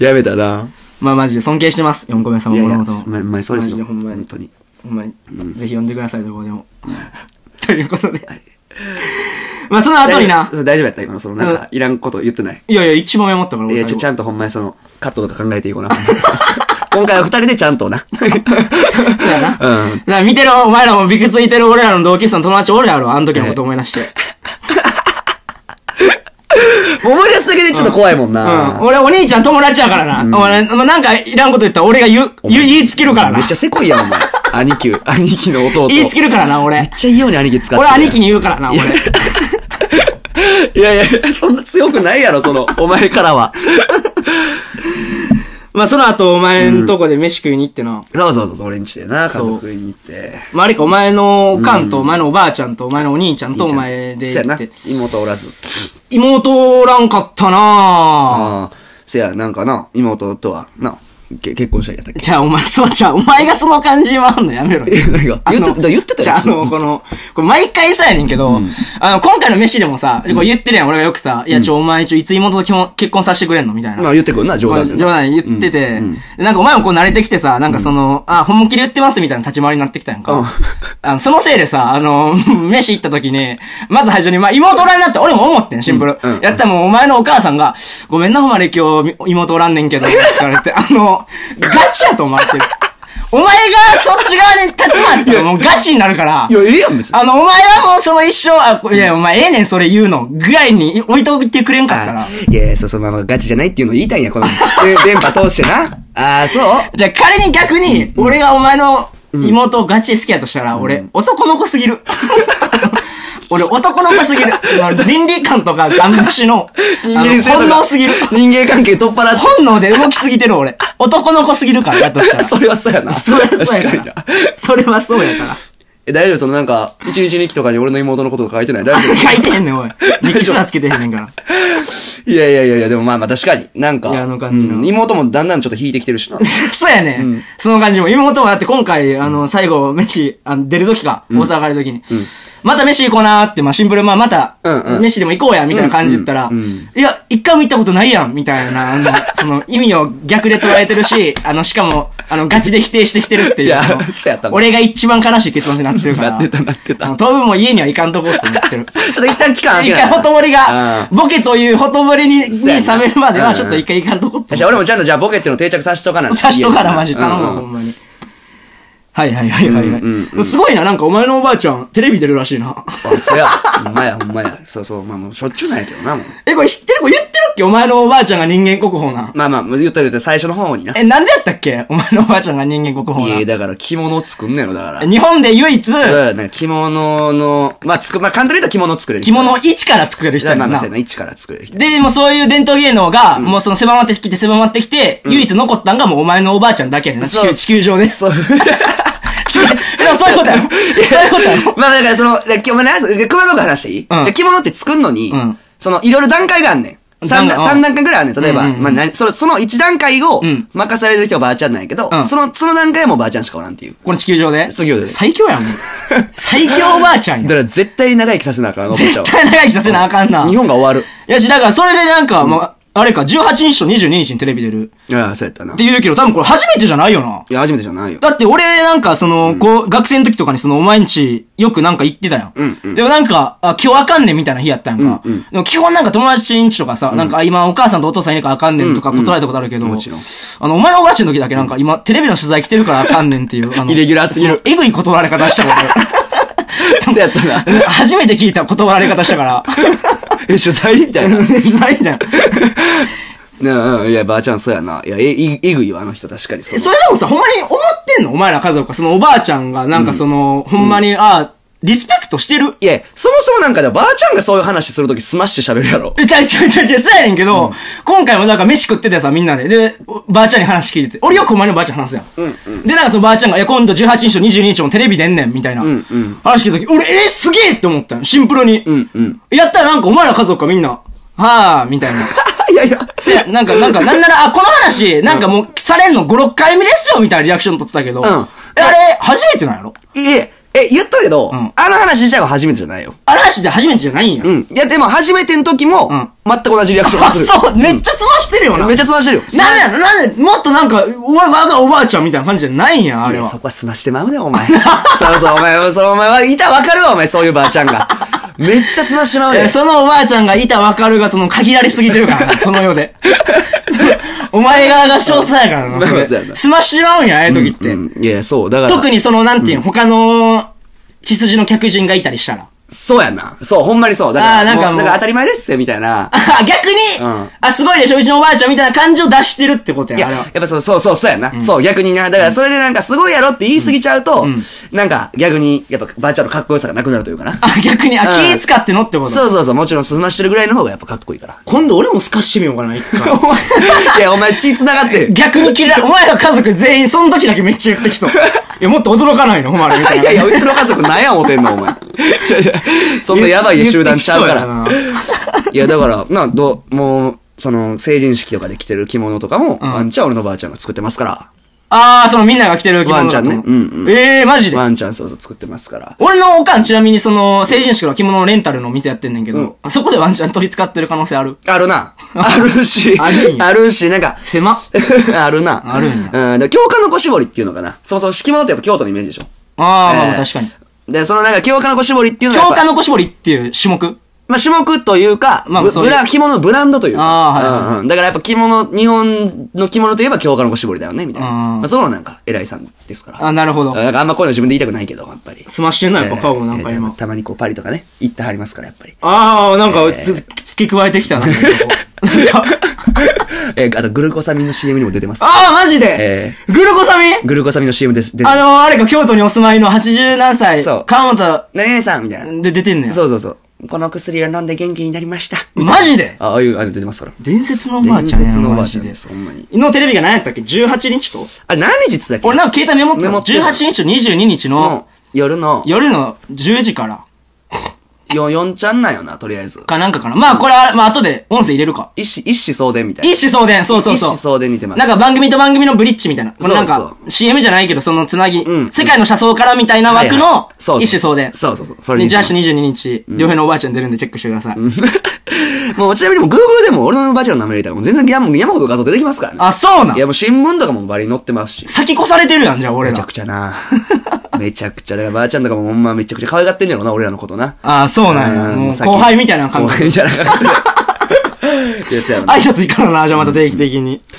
やめたな。 まあマジで尊敬してます。よんこめ様ものことも。 まあ、まあ、そうですよ。 ほんまに。 本当に。 ほんまに。ぜひ呼んでください、どこでも。ということで。まあその後にな。 大丈夫やった今のそのなんか、いらんこと言ってない。 いやいや、一番思ったからいや、ちゃんとほんまにその、カットとか考えていこうな。今回は二人でちゃんとな。そうやな。うん。だから見てる、お前らもびくついてる俺らの同級生の友達おるやろ、あの時のこと思い出して。 思い出すだけでちょっと怖いもんな。 うん。俺お兄ちゃん友達やからな。お前、なんかいらんこと言ったら俺が言う、言いつけるからな。 めっちゃせこいやん、お前。兄貴、兄貴の弟。 言いつけるからな、俺。 めっちゃいいように兄貴使って俺兄貴に言うからな、俺。 いやいや、そんな強くないやろ、その、お前からは。 まあ、その後、お前んとこで飯食いに行ってな。 そうそうそう、俺んちでな、家族食いに行って。 まあ、あれか、お前のおかんと、お前のおばあちゃんと、お前のお兄ちゃんと、お前で行って。 妹おらず。 妹おらんかったなぁ。ああ。せや、なんかな、妹とは、な、結婚したんやったっけ。 じゃあ、お前、そう、じゃあ、お前がその感じはあんのやめろよ。 え、何が言ってた、言ってたよ。 じゃあ、あの、この、これ毎回そうやねんけど、うん、あの、今回の飯でもさ、これ言ってるやん、俺がよくさ、いや、ちょ、お前、ちょ、いつ妹と結婚させてくれんのみたいな。 まあ、言ってくるな、冗談で。 冗談言ってて、うんうん、なんかお前もこう慣れてきてさ、なんかその、うん、あ、本気で言ってますみたいな立ち回りになってきたやんか。うん、あの、そのせいでさ、あの、飯行った時に、まず最初に、まあ、妹おらんなって俺も思ってん、シンプル。うんうん、やったらもう、お前のお母さんが、ごめんな、ほまれ今日、妹おらんねんけど、って言われて、あの、ガチやと思われてる。お前がそっち側に立ち回ったらもうガチになるから。 いや、ええやん、別に。 あの、お前はもうその一生、あ、いや、お前ええねん、それ言うの。ぐらいに置いといてくれんかったら。 いやいや、そうそう、まあガチじゃないっていうのを言いたいんや、この、電波通してな。ああ、そうじゃあ仮に逆に、俺がお前の妹をガチで好きやとしたら、俺、男の子すぎる。俺、男の子すぎる。倫理観とかガン無視の、人間性本能すぎる。 人間関係取っ払って。 本能で動きすぎてる俺。男の子すぎるから、やっとしたら。 それはそうやな。 それはそうやから。それはそうやから。 え、大丈夫そのなんか、一日日記とかに俺の妹のこと書いてない大丈夫書いてへんねん、おい。日記すらつけてへんねんから。 いやいやいやいや、でもまあまあ確かに。なんか、 いや、あの感じの、 うん。妹もだんだんちょっと引いてきてるしな。 そうやね、うん。その感じも。妹もだって今回、あの、最後、飯、あの出る時か、うん、大阪帰る時に。うんまた飯行こうなーって、まあシンプル、まあまた、飯でも行こうや、みたいな感じ言ったら、いや、一回も行ったことないやん、みたいな、あの、その、意味を逆で捉えてるし、あの、しかも、あの、ガチで否定してきてるっていう。いや、 そうやった俺が一番悲しい結論になってるから。 なってた、なってた。 当分も家には行かんとこうって思ってる。 ちょっと一旦期間空け一回ほとぼりが、ボケというほとぼりに、に冷めるまでは、ちょっと一回行かんとこって。 じゃあ俺もちゃんとじゃあボケっていうの定着させとかな。 さしとかな、マジ頼むわ、ほんまに。 はいはいはいはいはい。うんうんうん、すごいな、なんかお前のおばあちゃん、テレビ出るらしいな。 あ、そや。ほんまや、ほんまや。そうそう、まあもうしょっちゅうなんやけどな、もう。 え、これ知ってるこれ言ってるっけお前のおばあちゃんが人間国宝な。 まあまあ、言ったら言ったら最初の方にな。 え、なんでやったっけお前のおばあちゃんが人間国宝な。 いや、だから着物を作んねやろ、だから。 日本で唯一、うん、 なんか着物の、まあつく、まあ簡単に言うと着物を作れる人。着物を一から作れる人やな。 まあまあ、そうやな、一から作れる人。 で、もうそういう伝統芸能が、うん、もうその狭まってきて狭まってきて、うん、唯一残ったんがもうお前のおばあちゃんだけやねんな。地球、地球上で。そう。そういうことやろ。そういうことやろ。 まあだからその、お前ね、熊野く話していい、うん、じゃあ着物って作んのに、うん、その、いろいろ段階があんねん。三段、三段階ぐらいあるねん。例えば、うんうんうん、まあ、な、その、その一段階を、任される人はばあちゃんなんやけど、うん、その、その段階はもうばあちゃんしかおらんっていう。 この地球上で地球上で。 最強やん、もう。最強おばあちゃんや。 だから絶対長生きさせなあかん、おばあちゃんは。 絶対長生きさせなあかんな。 日本が終わる。 いやし、だからそれでなんか、もう、あれか、じゅうはちにちとにじゅうににちにテレビ出る。 いや、そうやったな。 って言うけど、多分これ初めてじゃないよな。 いや、初めてじゃないよ。 だって俺なんかその、うん、こう、学生の時とかにその、お前んち、よくなんか行ってたやん。うんうん、でもなんか、あ、今日あかんねんみたいな日やったやんか。うんうん、でも基本なんか友達んちとかさ、うん、なんか今お母さんとお父さんいるからあかんねんとか断られたことあるけど、うんうん、もちろん。あの、お前のおばあちゃんの時だけなんか今、テレビの取材来てるからあかんねんっていう、あの、 イレギュラーすぎる。 えぐい断られ方したことある。 そうやったな。 初めて聞いた断られ方したから。 え、取材みたいな。 取材みたいな。 うん、いや、ばあちゃんそうやな。いや、え、え、えぐいよ、あの人確かに。 それでもさ、ほんまに思ってんのお前ら家族か、そのおばあちゃんが、なんかその、うん、ほんまに、ああ、リスペクトしてるいや、そもそもなんかでばあちゃんがそういう話するときスマッシュ喋るやろ。 え、ちゃちゃちゃちゃ、そうやねんけど、うん、今回もなんか飯食っててさ、みんなで。で、ばあちゃんに話聞いてて。俺よくお前のばあちゃん話すやん。うんうん、で、なんかそのばあちゃんが、いや、今度じゅうはちにちとにじゅうににちもテレビ出んねん、みたいな。うんうん、話聞いたとき、俺、えー、すげえって思ったよ。シンプルに。うんうん、やったらなんかお前ら家族かみんな、はぁ、みたいな。 いやいや。 せや、なんか、なんか、なんなら、あ、この話、なんかもう、されんのご、ろっかいめですよ、みたいなリアクション取ってたけど。うん。あれ、初めてなんやろいえ、え、言っとるけど、うん、あの話自体は初めてじゃないよ。 あの話って初めてじゃないんや。 うん。いや、でも初めての時も、うん、全く同じリアクションする。 あ、そう、めっちゃ済ましてるよな。 めっちゃ済ましてるよ。 なんでやろなんで、もっとなんか、おわがおばあちゃんみたいな感じじゃないんや、あれは。 そこは済ましてまうね、お前。そうそう、お前、そう、お前は、いたわかるわ、お前、そういうばあちゃんが。めっちゃ済ましてまうね。 そのおばあちゃんがいたわかるが、その限られすぎてるからな、その世で。お前側が少数やからな。済ましてまうんや、ああいう時って。 うんうん、いや、そう、だから。 特にその、なんていうの、他の、血筋の客人がいたりしたら。 そうやな。そう、ほんまにそう。だから、あなんかもう、なんか当たり前ですよ、みたいな。 あ、逆に、うん、あ、すごいでしょ、うちのおばあちゃんみたいな感じを出してるってことや。いや、 やっぱそう、そう、そう、そうやな、うん。そう、逆にな。だからそれでなんかすごいやろって言い過ぎちゃうと、うん、なんか逆に、やっぱばあちゃんのかっこよさがなくなるというかな。 あ、逆に、あ、気使ってのってことそうそうそう、もちろん済ましてるぐらいの方がやっぱかっこいいから。 今度俺も透かしてみようかな、一回。 いや、お前血繋がってる。 逆に嫌い、お前ら家族全員その時だけめっちゃ言ってきそう。いや、もっと驚かないの、ほんまに。 いやいや、うちの家族何や思てんの、お前。そんなやばい集団ちゃうから。いや、だから、な、ど、もう、その、成人式とかで着てる着物とかも、うん、ワンちゃん俺のばあちゃんが作ってますから。 あー、そのみんなが着てる着物。 ワンちゃんね。うんうん。 えー、マジでワンちゃんそうそう作ってますから。 俺のおかんちなみにその、成人式の着物のレンタルの店やってんねんけど、うん、そこでワンちゃん取り使ってる可能性あるあるな。あるし。あるんや。あるし、なんか。 狭あるな。 あるんや。 うん。で、京鹿の子絞りっていうのかな。そうそう、着物ってやっぱ京都のイメージでしょ。 あー、えー、まあ確かに。 で、そのなんか京鹿の子絞りっていうのは。 京鹿の子絞りっていう種目まあ、種目というか、まあ、ブラ、着物のブランドというか。 ああ、はい、はい、 うん。だからやっぱ着物、日本の着物といえば京鹿の子絞りだよね、みたいな。まあ、そうなんか、偉いさんですから。 あ、なるほど。 なんかあんまこういうの自分で言いたくないけど、やっぱり。 済ましてんな、やっぱ顔なんか今、えー。 たまにこうパリとかね、行ってはりますから、やっぱり。 ああ、なんか、えー、付け加えてきたな。なんか。 えー、あと、グルコサミンの シーエム にも出てます。 ああ、マジでえー、グルコサミングルコサミンの シーエム です。 あのー、あれか、京都にお住まいのはちじゅう何歳。そう。川本。 何々さんみたいな。 で、出てんねん。 そうそうそう。この薬を飲んで元気になりました。 マジでああいう、あれ出てますから。 伝説のおばあちゃん。 伝説のおばあちゃんです、ほんまに。 のテレビが何やったっけ ?じゅうはちにちとあれ何日だっけ俺なんか携帯メモってた。じゅうはちにちとにじゅうににちの、 夜の、 夜のじゅうじから。 よ、よんちゃんなんよな、とりあえず。 かなんかかな。まあこれは、まあ後で音声入れるか。 一子、一子相伝みたいな。 一子相伝、そうそうそう。 一子相伝似てます。 なんか番組と番組のブリッジみたいな。これなんか、シーエム じゃないけど、そのつなぎ、うん、世界の車窓からみたいな枠の、一子相伝。 そうそうそう。それにじゅうはちとにじゅうににち、両平のおばあちゃん出るんでチェックしてください。 もうちなみにも Google でも俺のおばあちゃんの名前入れたらもう全然山山ほど画像出てきますからね。 あ、そうなんいやもう新聞とかもバリ載ってますし。 先越されてるやん、じゃあ俺ら。 めちゃくちゃなめちゃくちゃ。だからばあちゃんとかもほんまめちゃくちゃ可愛がってんねやろな、俺らのことな。 あ、そうなんや。もう後輩みたいな感じ。 後輩みたいな感じで。 挨拶行かなな、じゃあまた定期的に。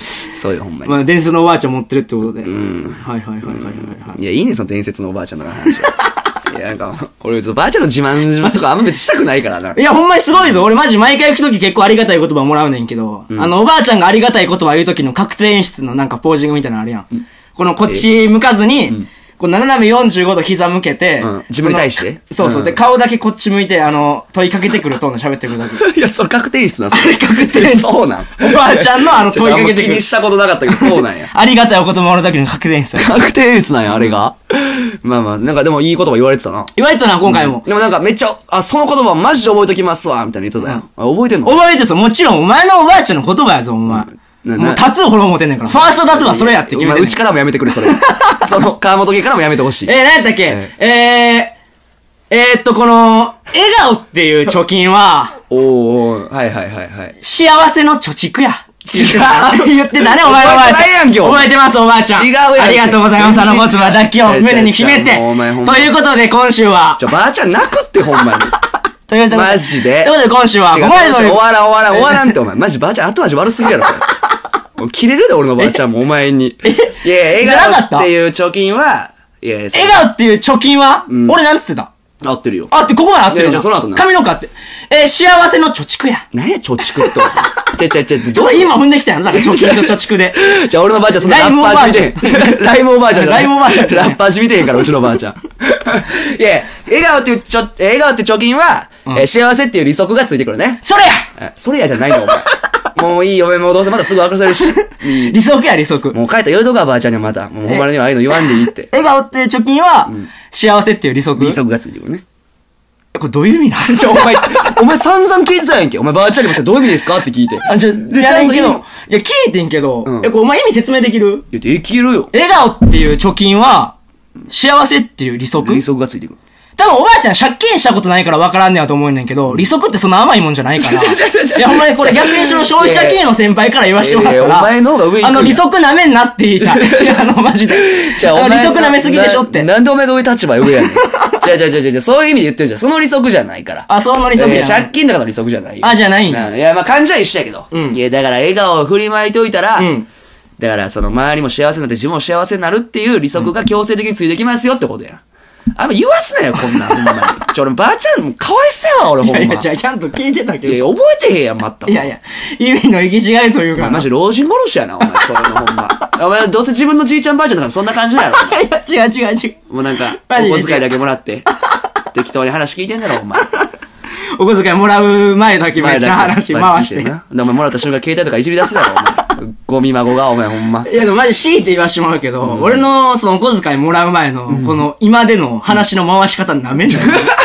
そうよ、ほんまに。 まあ、伝説のおばあちゃん持ってるってことで。うん。はいはいはいはいはい。 いや、いいね、その伝説のおばあちゃんの話は。いや、なんか、俺、ばあちゃんの自慢とかあんま別にしたくないからな。 いや、ほんまにすごいぞ。俺マジ毎回行くとき結構ありがたい言葉もらうねんけど、うん、あの、おばあちゃんがありがたい言葉言うときの確定演出のなんかポージングみたいなのあるやん。うん、このこっち向かずに、うん、こう斜めよんじゅうごど膝向けて、 うん、自分に対してそうそう、うん。で、顔だけこっち向いて、あの、問いかけてくるトーンで喋ってくるだけ。 いや、それ確定演出なんすよ。 あれ確定演出。 そうなん。 おばあちゃんのあの問いかけてくる。 気にしたことなかったけど、そうなんや。 ありがたいお言葉もらうだけの確定演出。 確定演出なんや、あれが。まあまあ、なんかでもいい言葉言われてたな。 言われてたな、今回も。 でもなんかめっちゃ、あ、その言葉マジで覚えときますわ、みたいな言っとったやん。覚えてんの？ 覚えてるぞ。もちろん、お前のおばあちゃんの言葉やぞ、お前。もうタトゥーほろ思ってんねんから。ファーストタトゥーはそれやって決めてんねん。 うちからもやめてくれ、それ。その、川本家からもやめてほしい。 えー、何やったっけえー、えー、えーっと、この、笑顔っていう貯金は、 おー、はいはいはいはい。 幸せの貯蓄や。 違う言ってたね、お前のおばあちゃん。覚えてます、おばあちゃん。 違うやん。 ありがとうございます、あの言葉だけを胸に秘めて。ということで、今週は。 ちょ、ばあちゃん泣くって、ほんまに。 ということで。 マジで。 ということで、今週は、ここまでの。 終わらん終わらん終わらんって、お前。マジばあちゃん後味悪すぎやろ。切れるで、俺のばあちゃんも、お前に。いや、笑顔っていう貯金は、いや、 笑顔っていう貯金は、俺なんつってた？ 合ってるよ。 あって、ここまで合ってるよ。 じゃあその後な。 髪の毛あって。えー、幸せの貯蓄や。 何や、貯蓄と。ちゃちゃちゃ、 ちょっと今踏んできたやろ、だから貯金と貯蓄で。 じゃあ俺のばあちゃん、そのラッパーし見てへん。ライムおばあちゃん。 ライムおばあちゃん。 ラッパーし見てへんから、うちのばあちゃん。いや、笑顔っていう、ちょ、笑顔って貯金は、え、幸せっていう利息がついてくるね。 それやそれやじゃないの、お前。もういいよ、もうどうせまたすぐ明かされるし。 利息や、利息。 もう帰ったら言うとか、ばあちゃんにはまた。もうほんまにああいうの言わんでいいって。 笑顔っていう貯金は、幸せっていう利息。 利息がついてくるね。 これどういう意味なじゃあお前、お前散々聞いてたやんけ。お前ばあちゃんにもさ、どういう意味ですかって聞いて。 あ、じゃあ、で、ちゃんとけど、いや、聞いてんけど、え、これお前意味説明できる？ いや、できるよ。 笑顔っていう貯金は、幸せっていう利息？ 利息がついてくる。 多分おばあちゃん借金したことないから分からんねやと思うねんけど、利息ってそんな甘いもんじゃないから。いや、ほんまにこれ逆にしろ消費者金融の先輩から言わしてもらったら、 お前の方が上に。 あの、利息舐めんなって言いたい。いや、あの、マジで。じゃあ、利息舐めすぎでしょって。 なんでお前が上立場上やねん。じゃあじゃあじゃあじゃあそういう意味で言ってるじゃん。その利息じゃないから。 あ、その利息じゃない。 借金とかの利息じゃないよ。 あ、じゃないんや。 いや、まあ感じは一緒やけど。うん。いや、だから笑顔を振りまいておいたら、うん。だからその周りも幸せになって自分も幸せになるっていう利息が強制的についてきますよってことや。あんま言わすなよ、こんなん、ほんまに。ちょ、俺、ばあちゃん、かわいそうやわ、俺、ほんま。 いやいや、じゃあ、ちゃんと聞いてたけど。 いや、覚えてへんやん、まったく。 いやいや、意味の行き違いというか。 マジ、老人殺しやな、お前、それの、ほんま。お前、どうせ自分のじいちゃんばあちゃんだからそんな感じだろ。 いや、違う違う違う。 もうなんか、お小遣いだけもらって、適当に話聞いてんだろ、お前。 お小遣いもらう前だけめっちゃ話回して。 で、お前もらった瞬間、携帯とかいじり出すだろ、お前。ゴミ孫が、お前、ほんま。 いや、でもマジ強いて言わしてもらうけど、俺の、その、お小遣いもらう前の、この、今での話の回し方なめんなよ。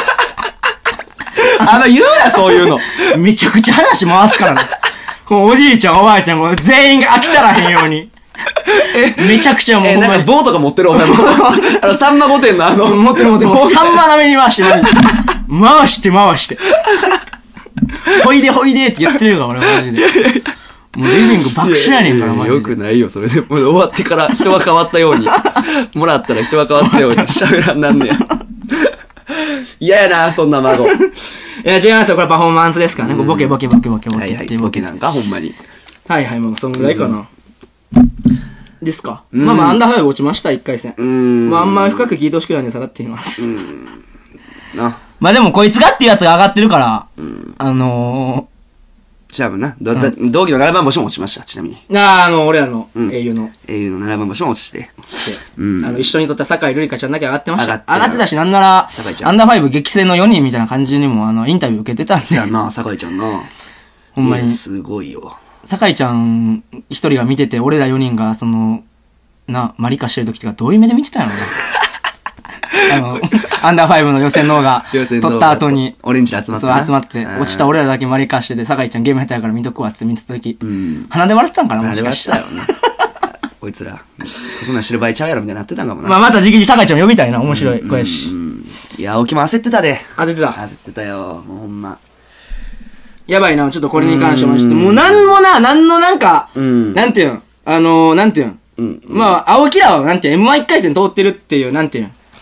あの、言うな、そういうの。 めちゃくちゃ話回すからね。このおじいちゃん、おばあちゃん、全員が飽きたらへんように。めちゃくちゃもう。 え、なんか棒とか持ってるお前も。あの、さんま御殿のあの。 持ってる持ってる。さんまなめに回して、回して回して。ほいでほいでって言ってるから、俺マジで。もうリビング爆笑やねんから、マジで。 よくないよ、それで。もう終わってから人が変わったように。もらったら人が変わったように喋らんなんねや。嫌やな、そんな孫。いや、違いますよ。これパフォーマンスですからね。ボケボケボケボケボケ。 はいはい、ボケなんか、ほんまに。 はいはい、もうそんぐらいかな。ですか。まあまあ、アンダーファイブ落ちました、一回戦。うん。まあ、あんま深く聞いてほしくないんで、さらっています。うん。な。まあでも、こいつがっていうやつが上がってるから、あのー、 じゃあな、同期のななばん星も落ちました、ちなみに。 ああ、あの、俺らの英雄の。 英雄のななばん星も落ちて。 うん。あの、一緒に撮った酒井瑠璃香ちゃんだけ上がってました。上がってたし、なんなら、アンダーファイブ激戦のよにんみたいな感じにも、あの、インタビュー受けてたんですよ。 やな、酒井ちゃんな。 ほんまに。 すごいよ。 酒井ちゃん一人が見てて、俺らよにんが、その、な、マリカしてる時とかどういう目で見てたんやろな。あの、アンダーファイブの予選の方が、撮った後に、 オレンジで集まって。 そう、集まって、落ちた俺らだけマリカしてて、酒井ちゃんゲーム下手やから見とくわって見てた時、鼻で笑ってたんかな、もしかしたら。鼻で笑ってたよね。 こいつら、そんなん知る場合ちゃうやろみたいになってたんかもな。 まあまた時期に酒井ちゃん呼びたいな、面白い声し。 いや、青木も焦ってたで。 焦ってた。 焦ってたよ、もうほんま。 やばいな、ちょっとこれに関しまして、もうなんもな、なんのなんか、なんていうん、あの、なんていうん、まあ、青木らはなんて エムワンいっ 回戦通ってるっていう、なんていうん、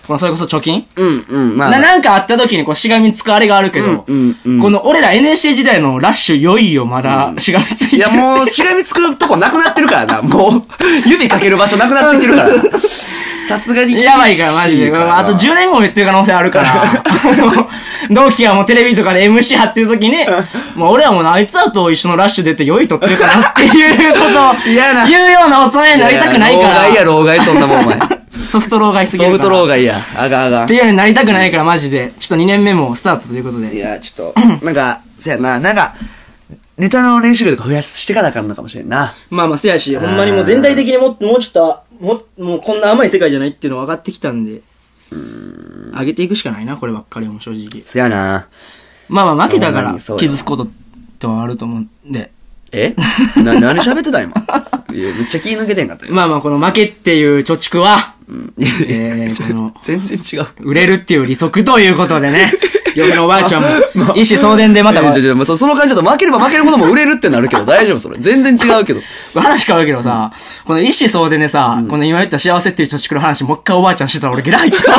このそれこそ貯金うん、うん、 まあ。な、なんかあった時にこうしがみつくあれがあるけど、うんうんうん、この俺ら エヌエスシー 時代のラッシュ良いよ、まだしがみついてる、 うん。いやもうしがみつくとこなくなってるからな。もう、指かける場所なくなってきてるから。さすがに。 やばいから、マジで。あとじゅうねんごも言ってる可能性あるから。同期がもうテレビとかで エムシー 張ってる時に、もう俺はもうあいつらと一緒のラッシュ出て良いとってるかなっていうことを言うような大人になりたくないから。 老害や、老害、そんなもんお前。 ソフト老害すぎるから。 ソフト老害や。あがあが。 っていうようになりたくないから、マジで。ちょっとにねんめもスタートということで。 いや、ちょっと、なんか、そやな、なんか、ネタの練習量とか増やしていかなあかんのかもしれんな。 まあまあ、せやし、ほんまにもう全体的にももうちょっと、ももうこんな甘い世界じゃないっていうの分かってきたんで、うーん。上げていくしかないな、こればっかりも正直。 せやな。 まあまあ、負けたから傷つくことってはあると思うんで。 えな、何喋ってた今。いや、めっちゃ気抜けてんかったよ。 まあまあ、この負けっていう貯蓄は、うん、えー、この、 全然違う。 売れるっていう利息ということでね。嫁のおばあちゃんも、一子相伝でまた。 いやいや、その感じだと負ければ負けるほども売れるってなるけど、大丈夫それ。全然違うけど。 話変わるけどさ、この一子相伝でさ、この今言った幸せっていう貯蓄の話、もう一回おばあちゃんしてたら俺ゲラ入ってた。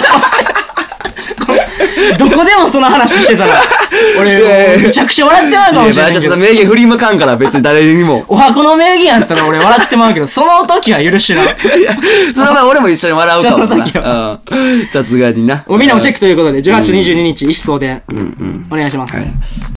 どこでもその話してたら、俺、めちゃくちゃ笑ってまうかもしれない。 いや、ちょっと名言振り向かんから別に誰にも。 お箱の名言やったら俺笑ってまうけど、その時は許しな。いや、その前俺も一緒に笑うかもな。その時は。さすがにな。 みんなもチェックということで、じゅうはちとにじゅうににち、一子相伝。うんうん。お願いします。はい。